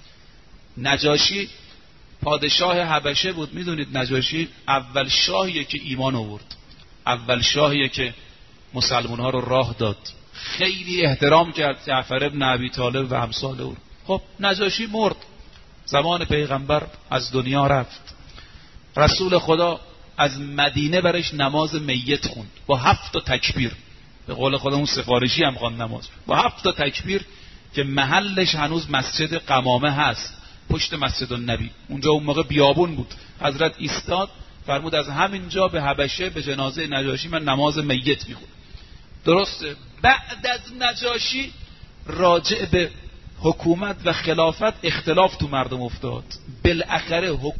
نجاشی پادشاه حبشه بود. میدونید نجاشی اول شاهیه که ایمان آورد، اول شاهیه که مسلمان ها رو راه داد، خیلی احترام کرد جعفر ابن ابی طالب و امثال او. خب نجاشی مرد، زمان پیغمبر از دنیا رفت. رسول خدا از مدینه برش نماز میت خوند با هفت تا تکبیر، به قول خودمون سفارشی هم خواند نماز با هفت تا تکبیر که محلش هنوز مسجد قمامه هست پشت مسجد النبی. اونجا اون موقع بیابون بود. حضرت ایستاد فرمود از همینجا به حبشه به جنازه نجاشی من نماز میت میخونم. درسته بعد از نجاشی راجع به حکومت و خلافت اختلاف تو مردم افتاد. بالاخره حکومت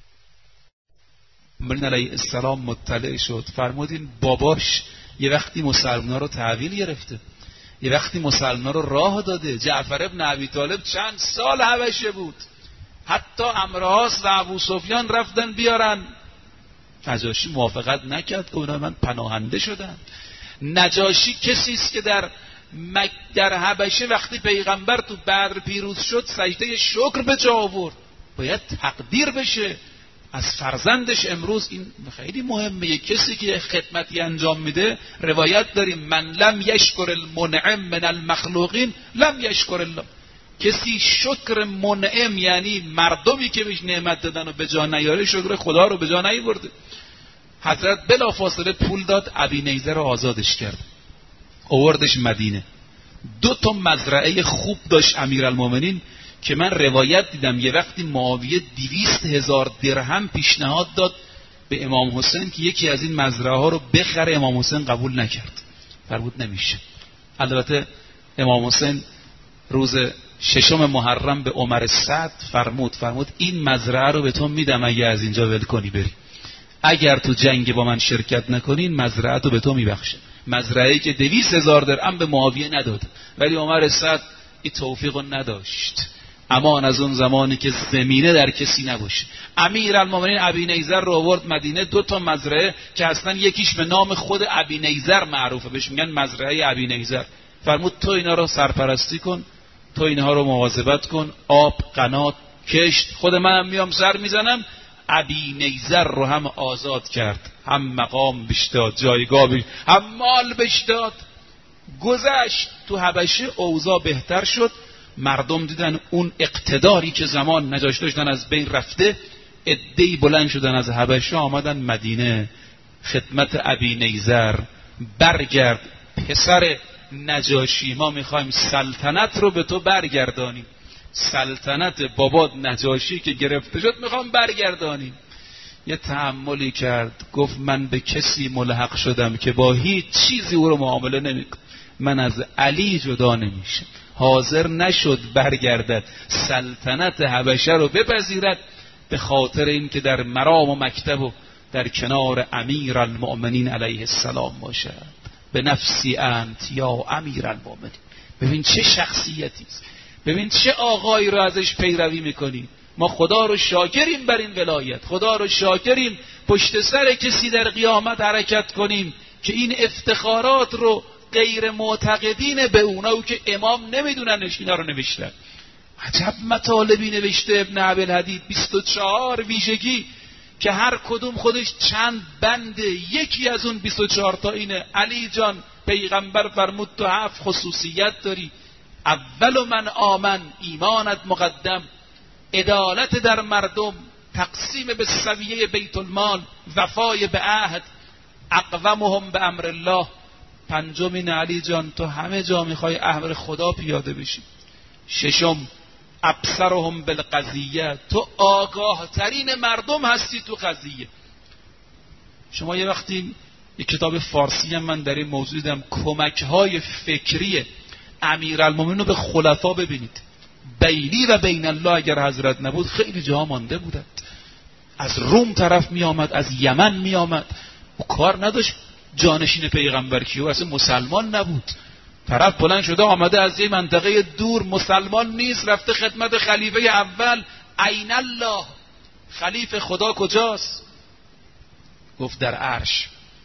امین علیه السلام مطلع شد، فرمودین باباش یه وقتی مسلمان‌ها رو تحویل گرفته، یه وقتی مسلمان‌ها رو راه داده. جعفر ابن ابی طالب چند سال حبشه بود، حتی عمروآس و ابو سفیان رفتن بیارن، نجاشی موافقت نکرد که اونا من پناهنده شدن. نجاشی کسی است که در مک در حبشه وقتی پیغمبر تو بدر پیروز شد سجده شکر به جا آورد. باید تقدیر بشه از فرزندش. امروز این خیلی مهمه، یک کسی که خدمتی انجام میده روایت داریم من لم یشکر المنعم من المخلوقین لم یشکر الله. کسی شکر منعم یعنی مردمی که بهش نعمت دادن و به جا نیاره شکر خدا رو به جا نیاورده. حضرت بلافاصله پول داد، ابی نیزه رو آزادش کرد، آوردش مدینه. دو تا مزرعه خوب داشت امیرالمومنین که من روایت دیدم یه وقتی معاویه دویست هزار درهم پیشنهاد داد به امام حسین که یکی از این مزرعه ها رو بخره، امام حسین قبول نکرد، فرمود نمیشه. البته امام حسین روز ششم محرم به عمر سعد فرمود فرمود این مزرعه رو به تو میدم اگه از اینجا ول کنی بری، اگر تو جنگ با من شرکت نکنین مزرعه تو به تو میبخشه. مزرعه‌ای که دویست هزار درهم به معاویه نداد، ولی عمر سعد این توفیقو نداشت. امان از اون زمانی که زمینه در کسی نباشه. امیرالمومنین ابی نیزر رو آورد مدینه، دو تا مزرعه که اصلا یکیش به نام خود ابی نیزر معروفه، بهش میگن مزرعه ابی نیزر. فرمود تو اینا رو سرپرستی کن، تو اینها رو مواظبت کن، آب، قنات، کشت، خود منم میام سر میزنم. ابی نیزر رو هم آزاد کرد، هم مقام بشداد، جایگاه بشداد، هم مال بشداد. گذشت تو حبشه اوضاع بهتر شد، مردم دیدن اون اقتداری که زمان نجاشی داشتن از بین رفته، عده‌ای بلند شدن از حبشه آمدن مدینه خدمت ابی نیزر. برگرد پسر نجاشی، ما میخوایم سلطنت رو به تو برگردانیم، سلطنت بابات نجاشی که گرفته شد میخوام برگردانیم. یه تأملی کرد، گفت من به کسی ملحق شدم که با هیچ چیزی او رو معامله نمیکنم، من از علی جدا نمیشم. حاضر نشد برگردد سلطنت حبشه رو بپذیرد به خاطر این که در مرام و مکتب و در کنار امیرالمؤمنین علیه السلام باشد. به نفسی انت یا امیرالمؤمنین. ببین چه شخصیتی است، ببین چه آقایی رو ازش پیروی میکنی. ما خدا رو شاکریم بر این ولایت، خدا رو شاکریم پشت سر کسی در قیامت حرکت کنیم که این افتخارات رو غیر معتقدین به اونا او که امام نمیدوننش اینا رو نوشتن. عجب مطالبی نوشته ابن عبدالحدید، بیست و چهار ویژگی که هر کدوم خودش چند بنده. یکی از اون بیست و چهار تا اینه علی جان پیغمبر فرمود تو هفت خصوصیت داری. اول من آمن، ایمانت مقدم، عدالت در مردم، تقسیم به سویه بیت المال، وفای به عهد، اقومهم به امر الله. پنجم این علی جان تو همه جا میخوای امر خدا پیاده بشی. ششم ابصرهم بالقضیه، تو آگاه ترین مردم هستی تو قضیه. شما یه وقتی یک کتاب فارسی هم من در این موضوع دیدم، کمک های فکری امیرالمومنین رو به خلفا ببینید. بینی و بین الله اگر حضرت نبود خیلی جاها مانده بودند. از روم طرف می آمد، از یمن می آمد، او کار نداشت جانشین پیغمبر کیو، اصلا مسلمان نبود، طرف بلند شده آمده از یه منطقه دور، مسلمان نیست، رفته خدمت خلیفه اول. عین الله، خلیفه خدا کجاست؟ گفت در عرش.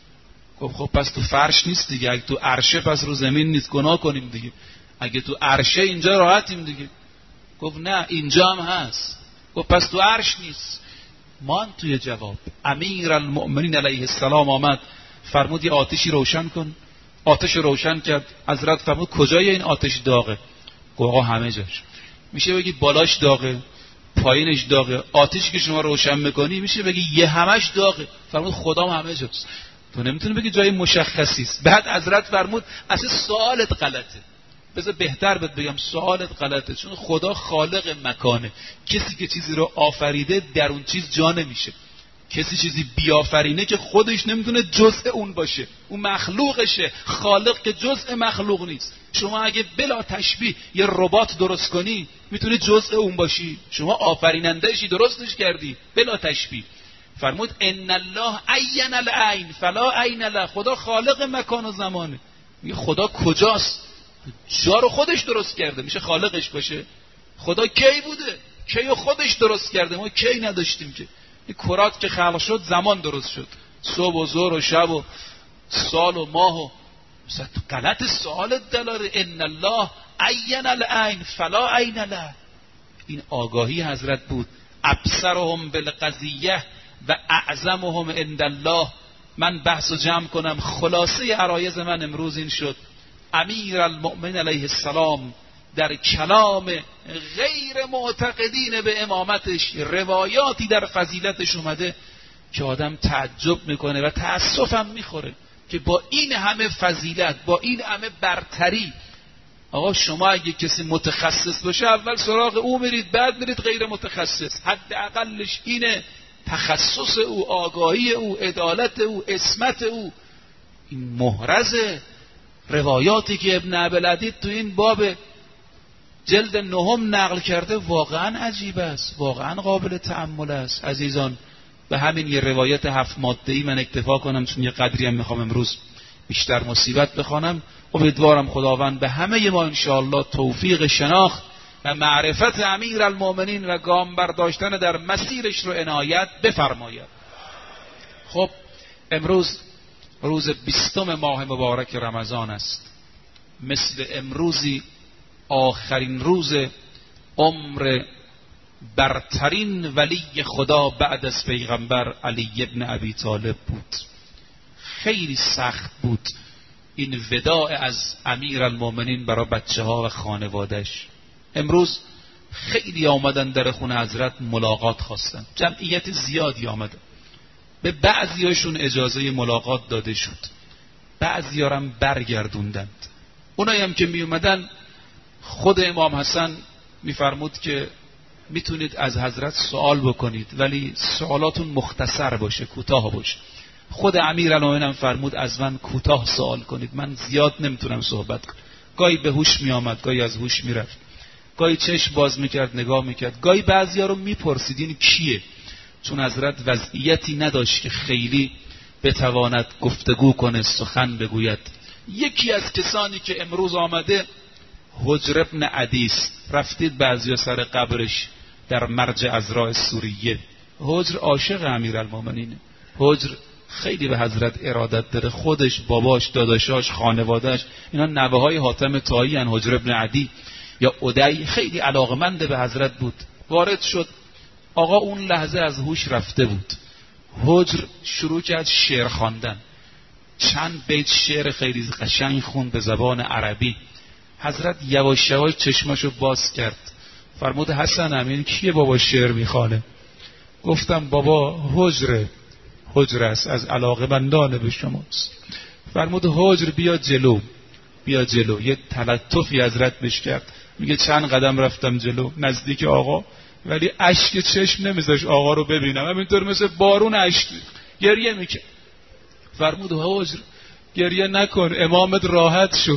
گفت خب پس تو فرش نیست دیگه، اگه تو عرشه پس رو زمین نیست، گناه کنیم دیگه. اگه تو عرشه اینجا راحتیم دیگه. گفت نه اینجا هم هست. گفت پس تو عرش نیست. مان توی جواب امیر المؤمنین علیه السلام آمد فرمود یه آتشی روشن کن. آتش روشن کرد. حضرت فرمود کجای این آتش داغه؟ گفت آقا همه جاش. میشه بگی بالاش داغه، پایینش داغه؟ آتشی که شما روشن میکنی میشه بگی یه همش داغه؟ فرمود خدام همه جاست. تو نمیتونی بگی جای مشخصی است. بعد حضرت فرمود اصلا سوالت غلطه. بذار بهتر بهت بگم سوالت غلطه، چون خدا خالق مکانه. کسی که چیزی رو آفریده در اون چیز جا نمیشه. کسی چیزی بیافرینه که خودش نمیتونه جزء اون باشه، اون مخلوقشه. خالق که جزء مخلوق نیست. شما اگه بلا تشبیه یه ربات درست کنی میتونی جزء اون باشی. شما آفرینندهشی، درستش کردی بلا تشبیه. فرمود ان الله عین العین فلا عین له. خدا خالق مکان و زمانه. میگه خدا کجاست؟ جا رو خودش درست کرده، میشه خالقش باشه؟ خدا کی بوده؟ کی خودش درست کرده، ما کی نداشتیم که. این کرات که خلق شد زمان درست شد، صبح و ظهر و شب و سال و ماه و مثلا غلط سوالت دلاره. ان الله عین العین فلا عین له. این آگاهی حضرت بود. ابصرهم بالقضیه و اعظمهم عند الله. من بحث و جمع کنم، خلاصه عرایض من امروز این شد: امیر المؤمنین علیه السلام در کلام غیر معتقدین به امامتش روایاتی در فضیلتش اومده که آدم تعجب میکنه و تأسفم میخوره که با این همه فضیلت، با این همه برتری. آقا شما اگه کسی متخصص باشه اول سراغ او میرید، بعد میرید غیر متخصص. حداقلش اینه، تخصص او، آگاهی او، عدالت او، عصمت او. این محرز روایاتی که ابن ابی‌العدید تو این باب جلد نهم نقل کرده واقعا عجیب است، واقعا قابل تأمل است. عزیزان به همین یه روایت هفت ماده‌ای من اکتفا کنم، چون یه قدری هم میخوام امروز بیشتر مصیبت بخوانم. امیدوارم خداوند به همه ما انشاءالله توفیق شناخت و معرفت امیر المؤمنین و گام برداشتن در مسیرش رو عنایت بفرماید. خب امروز روز بیستم ماه مبارک رمضان است. مثل امروزی آخرین روز عمر برترین ولی خدا بعد از پیغمبر علی ابن ابی طالب بود. خیلی سخت بود این وداع از امیر المؤمنین برای بچه ها و خانوادش. امروز خیلی آمدن در خونه حضرت ملاقات خواستن، جمعیت زیادی آمدن. به بعضی هاشون اجازه ملاقات داده شد، بعضی ها هم برگردوندند. اونایی هم که می اومدن، خود امام حسن میفرمود که میتونید از حضرت سوال بکنید ولی سوالاتون مختصر باشه، کوتاه باشه. خود امیر المؤمنین فرمود از من کوتاه سوال کنید، من زیاد نمیتونم صحبت کنم. گاهی به هوش میآمد، گاهی از هوش میرفت، گاهی چشم باز میکرد نگاه میکرد، گاهی بعضیا رو میپرسید این کیه، چون حضرت وضعیتی نداشت که خیلی بتواند گفتگو کنه، سخن بگوید. یکی از کسانی که امروز آمده حجر ابن عدی است. رفتید بعضیا سر قبرش در مرج عذراء سوریه. حجر عاشق امیرالمومنینه. حجر خیلی به حضرت ارادت داره، خودش، باباش، داداشاش، خانوادهش، اینا نوه های حاتم طایی ان. حجر ابن عدی یا عدی خیلی علاقمند به حضرت بود. وارد شد، آقا اون لحظه از هوش رفته بود. حجر شروع کرد شعر خواندن، چند بیت شعر خیلی قشنگ خوند به زبان عربی. حضرت یواش یواش چشمشو باز کرد، فرمود حسن امین کیه بابا شعر میخوانه؟ گفتم بابا حجره، حجر است، از علاقمندان به شماست. فرمود حجر بیا جلو، بیا جلو. یه تلطفی حضرت بهش کرد، میگه چند قدم رفتم جلو نزدیک آقا، ولی اشک چشم نمیذاش آقا رو ببینم، همینطور مثل بارون اشک گریه میکرد. فرمود حجر گریه نکن، امامت راحت شد.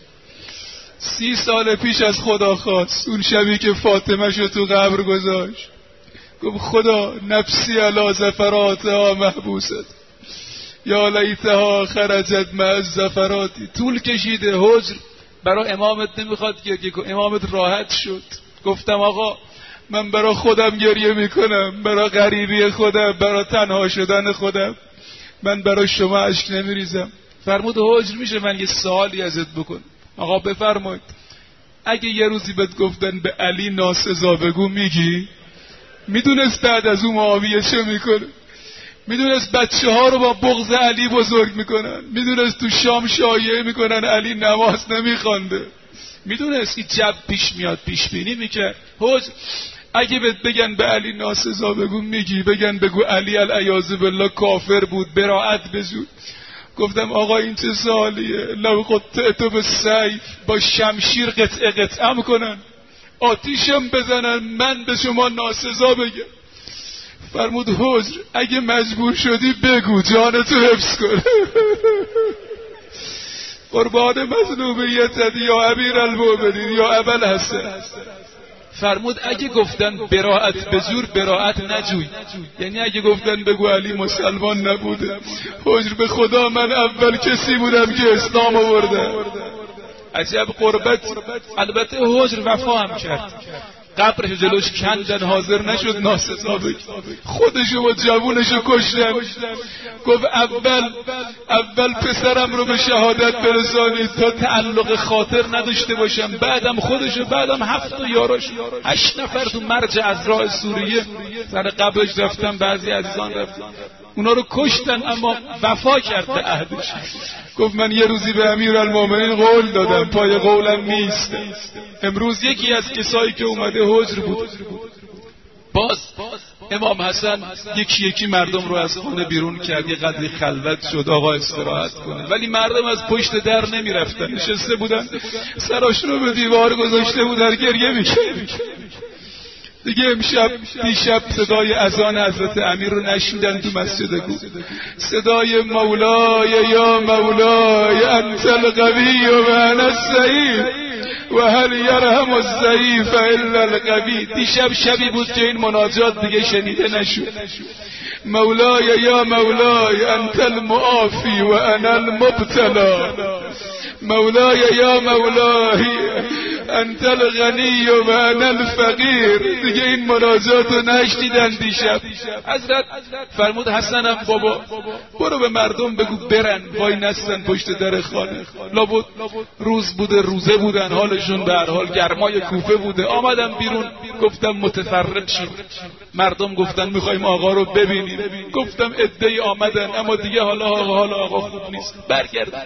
سی سال پیش از خدا خواست، اون شبی که فاطمه شو تو قبر گذاشت، گفت خدا نفسی علی زفراتها محبوست یا لیتها خرجت مع الزفراتی. طول کشیده حجر برای امامت نمیخواد گریه کن. امامت راحت شد. گفتم آقا من برای خودم گریه میکنم، برای غریبی خودم، برای تنها شدن خودم، من برای شما اشک نمیریزم. فرمود حجر میشه من یه سوالی ازت بکنم؟ آقا بفرمایید. اگه یه روزی بهت گفتن به علی ناسزا بگو میگی؟ میدونست بعد از اون معاویه چه میکنه؟ میدونست بچه ها رو با بغض علی بزرگ میکنن، میدونست تو شام شایعه میکنن علی نماز نمیخوانده، میدونست این جب پیش میاد، پیش بینی میکرد. حج اگه بهت بگن به علی ناسزا بگو میگی؟ بگن بگو علی العیاذ بالله کافر بود، براءت بجو. گفتم آقا این چه سوالیه؟ لو قطعت بالسیف، با شمشیر قطعه قطعه کنن، آتیشم بزنن، من به شما ناسزا بگم. فرمود حجر اگه مجبور شدی بگو، جانتو حفظ کن. قربان مظلومیتت یا امیر المؤمنین یا ابوالحسن. فرمود اگه گفتن براءت به زور، براءت نجوی. یعنی اگه گفتن بگو علی مسلمان نبوده. حجر به خدا من اول کسی بودم که اسلام آوردم. عجب قربت. البته حجر وفا هم کرد، قبرش جلوش کندن، حاضر نشد ناسزا بگه. خودشو با جوونشو کشتن. گفت اول اول پسرم رو به شهادت برسانید تا تعلق خاطر نداشته باشم، بعدم خودشو، بعدم هفت و یاراش، هشت نفر تو مرج عذراء سوریه سر قبرش رفتن، بعضی عزیزان رفتن، اونا رو کشتن، اما وفا کرد به عهدش. گفت من یه روزی به امیرالمومنین قول دادم، پای قولم نیست. امروز یکی از کسایی که اومده حجر بود، باز امام حسن یکی یکی مردم رو از خونه بیرون کرد، یه قدری خلوت شد آقا استراحت کنه، ولی مردم از پشت در نمی رفتن، نشسته بودن سراش رو به دیوار گذاشته بودن، گریه میکرد. دیگه امشب دیشب صدای اذان حضرت امیر رو نشیدن تو مسجد کو، صدای مولای یا مولای انت القوی و انا الضعیف و هل یرحم الضعیف الا القوی. دیشب شبی بود که این مناجات دیگه شنیده نشد. مولای یا مولای انت المعافی و انا المبتلا، مولای یا مولای انت الغنی و انا الفقیر. دیگه این مناجات رو نشنیدن دیشب. حضرت فرمود حسنم بابا برو به مردم بگو برن، وای نستن پشت در خانه. لابد روز بوده، روزه بودن، حالشون به هر حال گرمای کوفه بوده. آمدم بیرون، گفتم متفرق شید. مردم گفتن میخوایم آقا رو ببینیم. گفتم عده‌ای آمدن اما دیگه حالا آقا حالا آقا خوب نیست، برگرد.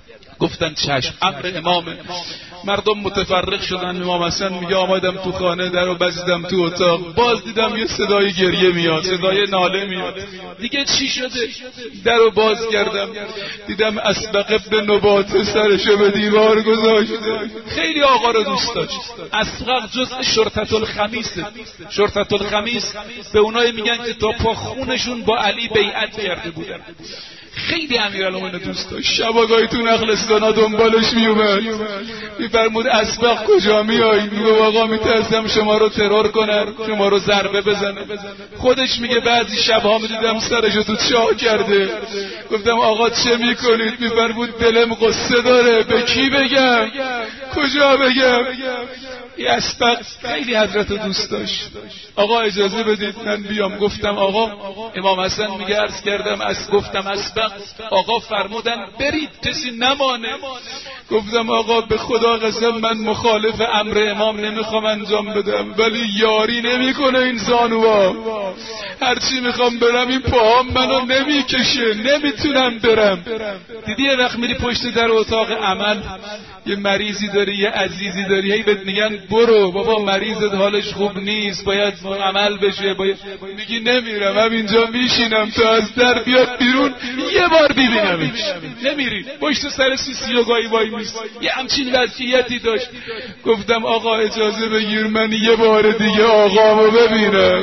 گفتن چشم، امر امامه. مردم متفرق شدن. امام حسن میگه آمدم تو خانه، درو بزیدم تو اتاق، باز دیدم یه صدای گریه میاد، صدای ناله میاد. دیگه چی شده؟ درو باز کردم، دیدم اسبق ابن نباته سرشو به دیوار گذاشته. خیلی آقا رو دوست داشت. اسبق جزء شرطة الخمیسه. شرطة الخمیس به اونایی میگن که تا پا خونشون با علی بیعت کرده بودن. خیلی امیرالمومنین دوست داشت. شباگاهی تو نخلستانا دنبالش میومد، میفرمود اسبق کجا میای؟ میگه آقا میترسم شما رو ترور کنن، شما رو ضربه بزنن. خودش میگه بعضی شبها میدیدم سرشو تو چاه کرده. گفتم آقا چه میکنید؟ میفرمود دلم قصه داره، به کی بگم؟ کجا بگم؟ این اسبق خیلی حضرت رو دوست داشت. آقا اجازه بدید من بیام. گفتم آقا، امام حسن میگه عرض کردم از گفتم اسبق، آقا فرمودن برید کسی نمانه. گفتم آقا به خدا قسم من مخالف امر امام نمیخوام انجام بدم، ولی یاری نمیکنه این زانوها. هرچی میخوام برم این پاهام منو نمیکشه، نمیتونم برم. دیدی یه وقت میری پشت در اتاق عمل، یه مریضی داری، یه عزیزی داری، هی بهت میگن برو بابا مریضت حالش خوب نیست، باید عمل بشه، باید... میگی نمیرم، همینجا میشینم تا از در بیاد بیرون یه بار ببینمش. نمیری، پشت سر سیسی و گاهی وای میست. یه همچین وضعیتی داشت. گفتم آقا اجازه بگیر من یه بار دیگه آقامو ببینم،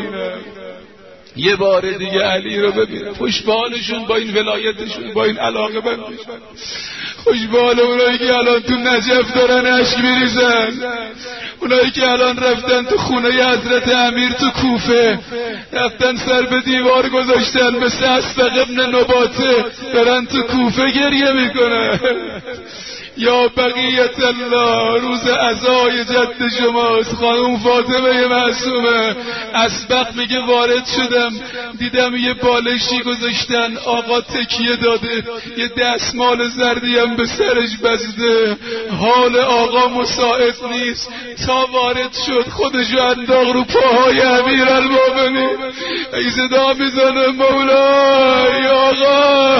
یه بار دیگه علی رو ببینم. خوشبالشون با این ولایتشون، با این علاقه بندشون. خوشبال اونایی که الان تو نجف دارن اشک میریزن، اونایی که الان رفتن تو خونه حضرت امیر تو کوفه، رفتن سر به دیوار گذاشتن مثل اسبق ابن نباته، دارن تو کوفه گریه میکنن. یا بقیت الله، روز عزای جد شماست. خانم فاطمه معصومه اسبق میگه وارد شدم دیدم یه بالشی گذاشتن، آقا تکیه داده، یه دستمال زردی هم به سرش بسته، حال آقا مساعد نیست. تا وارد شد خودشو انداخت رو پاهای امیرالمومنین، ای صدا میزنه مولای آقا.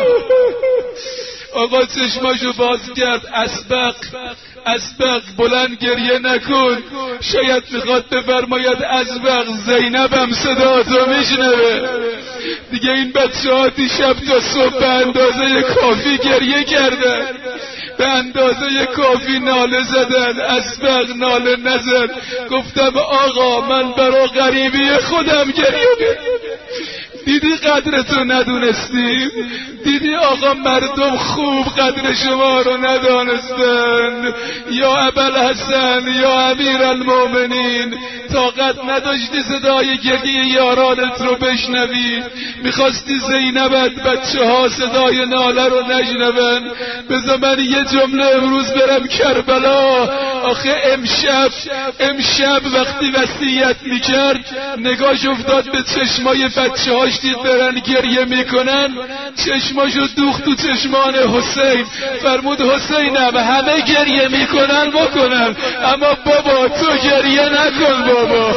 آقا چشماشو باز کرد. اسبق اسبق بلند گریه نکن، شاید میخواد بفرماید اسبق زینبم صدا تو میشنوه. دیگه این بچه ها دیشب تا صبح به اندازه کافی گریه کردن، به اندازه کافی ناله زدن. اسبق ناله نزد. گفتم آقا من برا غریبی خودم گریه. دیدی قدرتو ندونستیم؟ دیدی آقا مردم خوب قدر شما رو ندانستن؟ یا ابوالحسن یا امیرالمومنین، طاقت نداشتی صدای گریه یارانت رو بشنوی؟ میخواستی زینبت بچه ها صدای ناله رو نشنون؟ بذار من یه جمله امروز برم کربلا. آخه امشب امشب وقتی وصیت میکرد نگاش افتاد به چشمای بچه هاش، دید دارن گریه میکنن، چشماشو دوخت تو چشمان حسین. فرمود حسینم همه گریه میکنن بکنن، اما بابا تو گریه نکن بابا.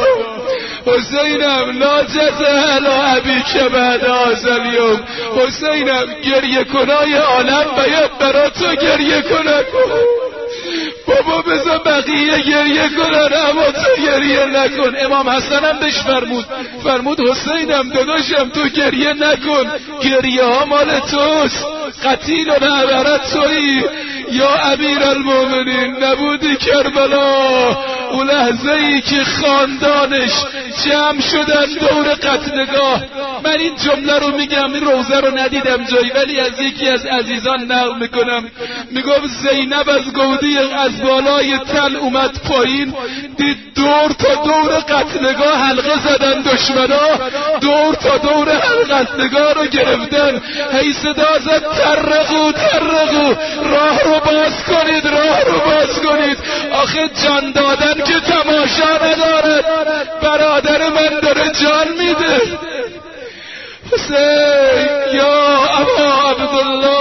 حسینم لا جزع علی ابیک بعد هذا اليوم. حسینم گریه کنای عالم باید برا تو گریه کنن. بابا بذار بقیه گریه کنن اما تو گریه نکن. امام حسن هم بهش فرمود فرمود حسینم داداشم تو گریه نکن، گریه ها مال توست، قتیل و نعبرت تویی. یا امیرالمومنین نبودی کربلا، اون لحظه ای که خاندانش جمع شدن دور قتلگاه. من این جمله رو میگم، این روزه رو ندیدم جایی، ولی از یکی از عزیزان نقل میکنم. میگم زینب از گودی از بالای تل اومد پایین، دید دور تا دور قتلگاه حلقه زدن دشمنا، دور تا دور قتلگاه رو گرفتن. هی صدا زد ترقو ترقو، راه رو باز کنید راه رو باز کنید. آخه جان دادن که تماشا نداره، برادر من داره جان میده. حسین یا ابا عبدالله